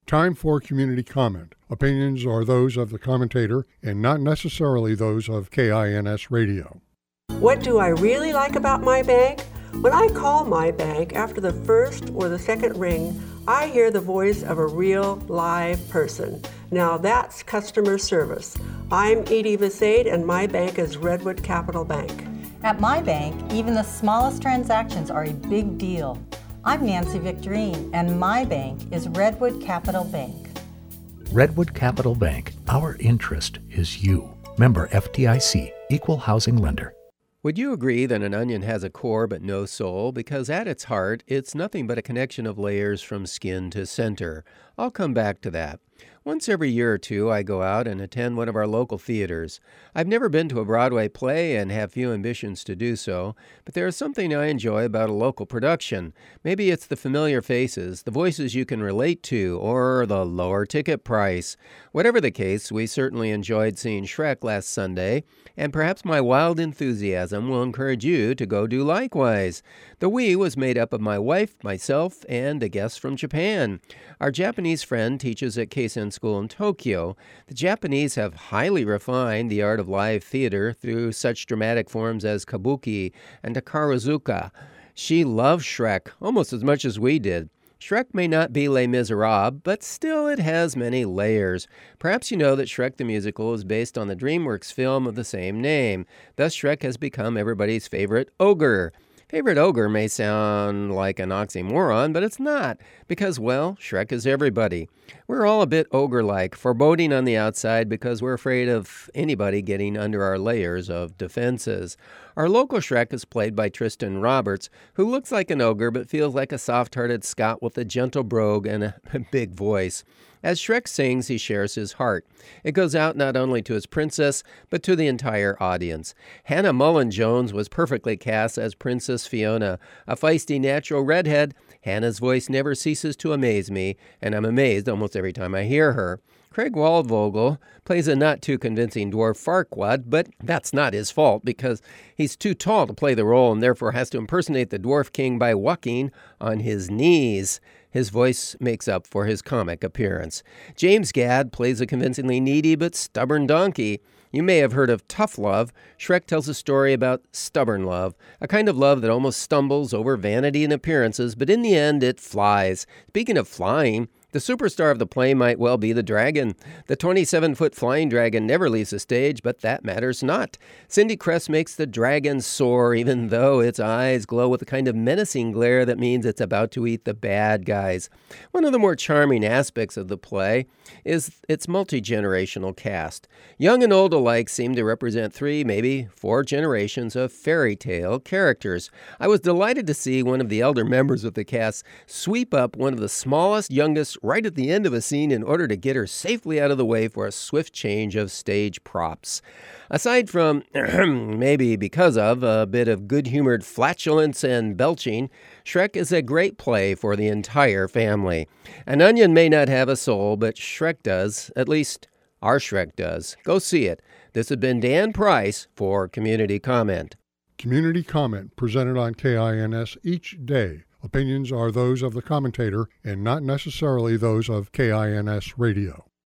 Time for community comment. Opinions are those of the commentator and not necessarily those of KINS Radio. What do I really like about my bank? When I call my bank after the first or the second ring, I hear the voice of a real live person. Now that's customer service. I'm Edie Visade and my bank is Redwood Capital Bank. At my bank, even the smallest transactions are a big deal. I'm Nancy Victorine, and my bank is Redwood Capital Bank. Redwood Capital Bank, our interest is you. Member FDIC, Equal Housing Lender. Would you agree that an onion has a core but no soul? Because at its heart, it's nothing but a connection of layers from skin to center. I'll come back to that. Once every year or two, I go out and attend one of our local theaters. I've never been to a Broadway play and have few ambitions to do so, but there is something I enjoy about a local production. Maybe it's the familiar faces, the voices you can relate to, or the lower ticket price. Whatever the case, we certainly enjoyed seeing Shrek last Sunday, and perhaps my wild enthusiasm will encourage you to go do likewise. The we was made up of my wife, myself, and a guest from Japan. Our Japanese friend teaches at Keisen School in Tokyo. The Japanese have highly refined the art of live theater through such dramatic forms as kabuki and takarazuka. She loves Shrek almost as much as we did. Shrek may not be Les Miserables, but still it has many layers. Perhaps you know that Shrek the Musical is based on the DreamWorks film of the same name. Thus, Shrek has become everybody's favorite ogre. Favorite ogre may sound like an oxymoron, but it's not, because, well, Shrek is everybody. We're all a bit ogre-like, foreboding on the outside because we're afraid of anybody getting under our layers of defenses. Our local Shrek is played by Tristan Roberts, who looks like an ogre but feels like a soft-hearted Scot with a gentle brogue and a big voice. As Shrek sings, he shares his heart. It goes out not only to his princess, but to the entire audience. Hannah Mullen-Jones was perfectly cast as Princess Fiona. A feisty natural redhead, Hannah's voice never ceases to amaze me, and I'm amazed almost every time I hear her. Craig Waldvogel plays a not-too-convincing dwarf Farquaad, but that's not his fault because he's too tall to play the role and therefore has to impersonate the Dwarf King by walking on his knees. His voice makes up for his comic appearance. James Gadd plays a convincingly needy but stubborn donkey. You may have heard of tough love. Shrek tells a story about stubborn love, a kind of love that almost stumbles over vanity and appearances, but in the end it flies. Speaking of flying, the superstar of the play might well be the dragon. The 27-foot flying dragon never leaves the stage, but that matters not. Cindy Kress makes the dragon soar, even though its eyes glow with a kind of menacing glare that means it's about to eat the bad guys. One of the more charming aspects of the play is its multi-generational cast. Young and old alike seem to represent 3, maybe 4 generations of fairy tale characters. I was delighted to see one of the elder members of the cast sweep up one of the smallest, youngest, right at the end of a scene in order to get her safely out of the way for a swift change of stage props. Aside from, maybe because of, a bit of good-humored flatulence and belching, Shrek is a great play for the entire family. An onion may not have a soul, but Shrek does. At least, our Shrek does. Go see it. This has been Dan Price for Community Comment. Community comment presented on KINS each day. Opinions are those of the commentator and not necessarily those of KINS Radio.